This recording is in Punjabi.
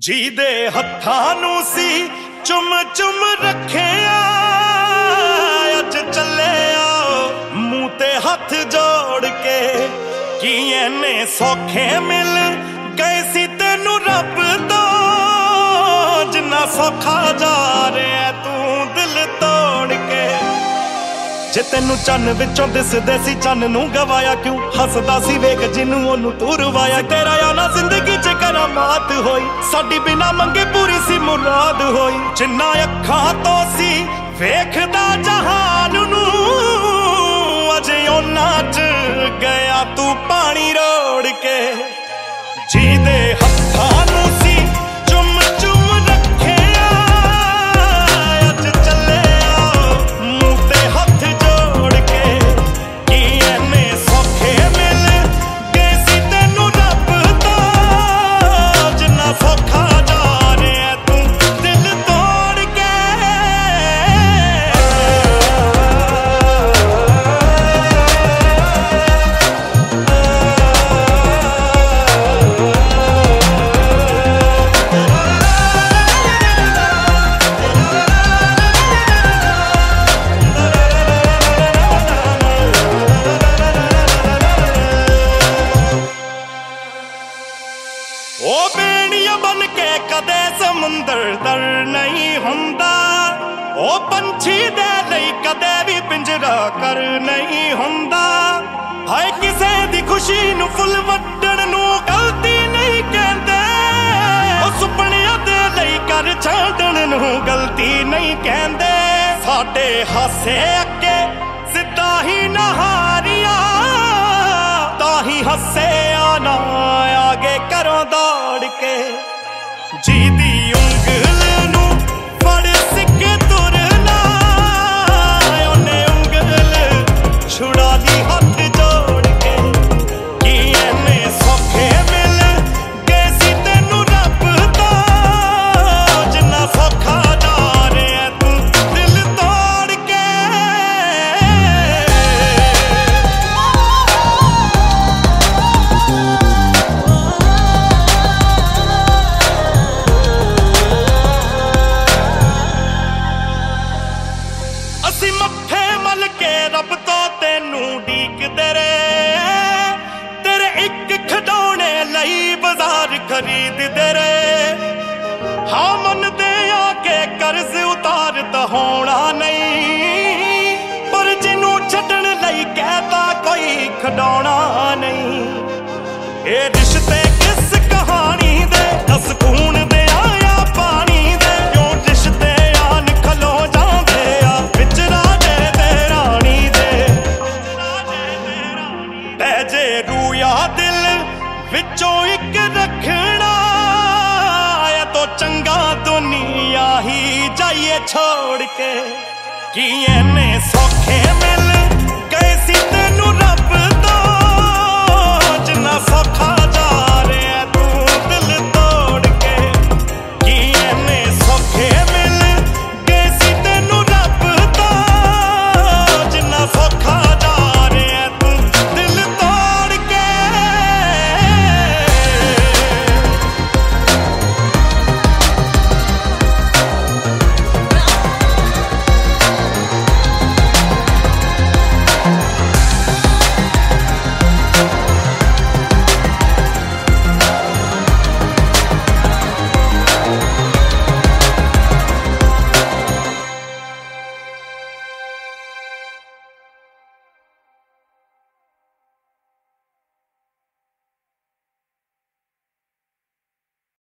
ਜਿਹਦੇ ਹੱਥਾਂ ਨੂੰ ਸੀ ਚੁੰਮ ਚੁੰਮ ਰੱਖਿਆ ਅੱਜ ਚੱਲਿਆ ਮੂੰਹ ਤੇ ਹੱਥ ਜੋੜ ਕੇ। ਕੀ ਐਨੇ ਸੌਖੇ ਮਿਲ ਗਏ ਸੀ ਤੈਨੂੰ ਰੱਬ ਤੋਂ ਜਿੰਨਾ ਸੌਖਾ ਜਾ ਰਿਹਾ ਤੂੰ ਦਿਲ ਤੋੜ ਕੇ। ਜੇ ਤੈਨੂੰ ਚੰਨ ਵਿੱਚੋਂ ਦਿਸਦੇ ਸੀ ਚੰਨ ਨੂੰ ਗਵਾਇਆ ਕਿਉਂ ਹੱਸਦਾ ਸੀ ਵੇਖ ਜਿਹਨੂੰ ਉਹਨੂੰ ਤੂੰ ਰਵਾਇਆ। ਤੇਰਾ ਆਉਣਾ ਜ਼ਿੰਦਗੀ 'ਚ ਕਰਾਮਾਤ ਹੋਈ ਸਾਡੀ ਬਿਨਾ ਮੰਗੇ ਪੂਰੀ ਸੀ ਮੁਰਾਦ ਹੋਈ। ਜਿੰਨਾ ਅੱਖਾਂ ਤੋਂ ਸੀ ਵੇਖਦਾ ਜਹਾਨ ਨੂੰ ਅਜੇ ਉਹਨਾਂ 'ਚ ਗਿਆ ਤੂੰ ਪਾਣੀ ਰੋੜ ਕੇ। ਜਿਹਦੇ ਹੱਥਾਂ ਨੂੰ ਸੀ ਚੁੰਮ ਚੁੰਮ ਰੱਖਿਆ ਅੱਜ ਚੱਲਿਆ ਮੂੰਹ ਤੇ ਹੱਥ ਜੋੜ ਕੇ। ਕੀ ਐਨੇ ਸੌਖੇ ਮਿਲ ਗਏ ਸੀ ਤੈਨੂੰ ਰੱਬ ਤੋਂ ਜਿੰਨਾ ਸੌਖਾ ਜਾ ਰਿਹਾ ਤੂੰ ਦਿਲ ਤੋੜ ਕੇ। ਉਹ ਬੇੜੀਆਂ ਬਣ ਕੇ ਕਦੇ ਸਮੁੰਦਰ ਦਰ ਨਹੀਂ ਹੁੰਦਾ। ਉਹ ਪੰਛੀ ਦੇ ਲਈ ਕਦੇ ਵੀ ਪਿੰਜਰਾ ਕਰ ਨਹੀਂ ਹੁੰਦਾ। ਹਾਏ ਕਿਸੇ ਦੀ ਖੁਸ਼ੀ ਨੂੰ ਫੁੱਲ ਵੱਢਣ ਨੂੰ ਗਲਤੀ ਨਹੀਂ ਕਹਿੰਦੇ। ਉਹ ਸੁਪਨਿਆਂ ਦੇ ਲਈ ਕਰ ਛੱਡਣ ਨੂੰ ਗਲਤੀ ਨਹੀਂ ਕਹਿੰਦੇ। ਸਾਡੇ ਹਾਸੇ ਅੱਗੇ ਸਿੱਧਾ ਹੀ ਨਹਾਰੀਆਂ ਤਾਂ ਹੀ ਹੱਸਿਆ ਨਾ ਆਗੇ ਘਰੋਂ ਦੌੜ ਕੇ। ਜਿਹਦੀ ਉਂਗਲ ਨੂੰ ਫੜ ਸਿੱਕੇ ਤੁਰਨਾ ਉਹਨੇ ਉਂਗਲ ਛੁਡਾ ਲਈ ਹੱਥ ਜੋੜ ਕੇ। ਕੀ ਐਨੇ ਸੌਖੇ ਮਿਲ ਗਏ ਸੀ ਤੈਨੂੰ ਰੱਬ ਤੋਂ ਜਿੰਨਾ ਸੌਖਾ ਜਾ ਰਿਹਾ ਤੂੰ ਦਿਲ ਤੋੜ ਕੇ। ਅਸੀਂ ਮੱਥੇ ਮਲ ਕੇ ਰੱਬ ਤੋਂ ਤੈਨੂੰ ਡੀਕਦੇ ਰਹੇ। ਤੇਰੇ ਇੱਕ ਖਿਡੌਣੇ ਲਈ ਬਾਜ਼ਾਰ ਖਰੀਦਦੇ ਰਹੇ। ਹਾਂ ਮੰਨਦੇ ਆ ਕਿ ਕਰਜ਼ ਉਤਾਰ ਤਾਂ ਹੋਣਾ ਨਹੀਂ ਪਰ ਜਿਹਨੂੰ ਛੱਡਣ ਲਈ ਕਹਿਤਾ ਕੋਈ ਖਿਡੌਣਾ ਨਹੀਂ। ਇਹ ਰਿਸ਼ਤੇ ਕਿਸ ਕਹਾਣੀ ਦੇ ਦਸ ਖੂਨ ਦੇ ਆਇਆ ਪਾਣੀ ਦੇ ਕਿਉਂ ਰਿਸ਼ਤੇ ਆਨ ਖਲੋ ਜਾਂਦੇ ਆ ਵਿੱਚ ਰਾਜੇ ਤੇ ਰਾਣੀ ਦੇ। ਤੇ ਜੇ ਰੂਇਆ ਦਿਲ ਵਿੱਚੋਂ ਇੱਕ ਰੱਖਣਾ ਇਹ ਤੋਂ ਚੰਗਾ ਦੁਨੀਆ ਹੀ ਜਾਈਏ ਛੋੜ ਕੇ। ਕੀ ਐਨੇ ਸੌਖੇ